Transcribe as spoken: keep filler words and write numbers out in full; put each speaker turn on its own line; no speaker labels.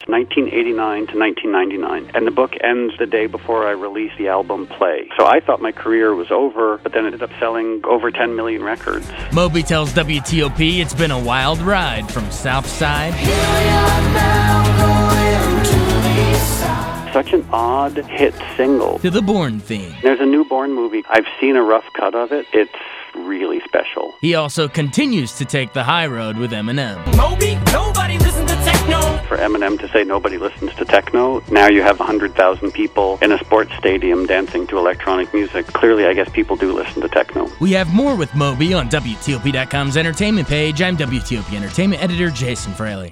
nineteen eighty-nine to nineteen ninety-nine. And the book ends the day before I release the album Play. So I thought my career was over, but then it ended up selling over ten million records.
Moby tells W T O P it's been a wild ride from Southside.
Such an odd hit single.
To the Bourne theme.
There's a new Bourne movie. I've seen a rough cut of it. It's really special.
He also continues to take the high road with Eminem.
Moby, nobody listens to techno.
For Eminem to say nobody listens to techno, now you have one hundred thousand people in a sports stadium dancing to electronic music. Clearly, I guess people do listen to techno.
We have more with Moby on W T O P dot com's entertainment page. I'm W T O P Entertainment editor Jason Fraley.